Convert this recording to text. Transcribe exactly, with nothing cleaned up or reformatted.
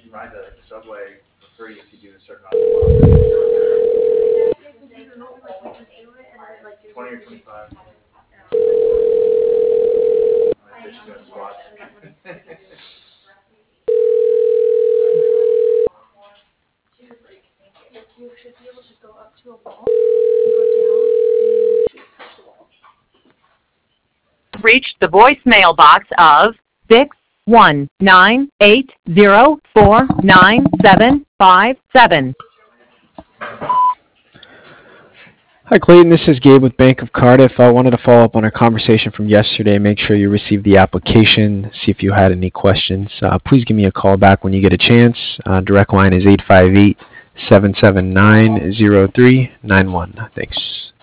ride the subway for free if you do a certain amount of miles. twenty or twenty-five. My bitch is doing squats. You should be able to go up to a wall and go down and you should touch the wall. Reached the voicemail box of six one nine eight zero four nine seven five seven. Hi, Clayton. This is Gabe with Bank of Cardiff. I wanted to follow up on our conversation from yesterday. Make sure you received the application. See if you had any questions. Uh, please give me a call back when you get a chance. Uh, direct line is eight five eight, seven seven nine, zero three nine one. Thanks.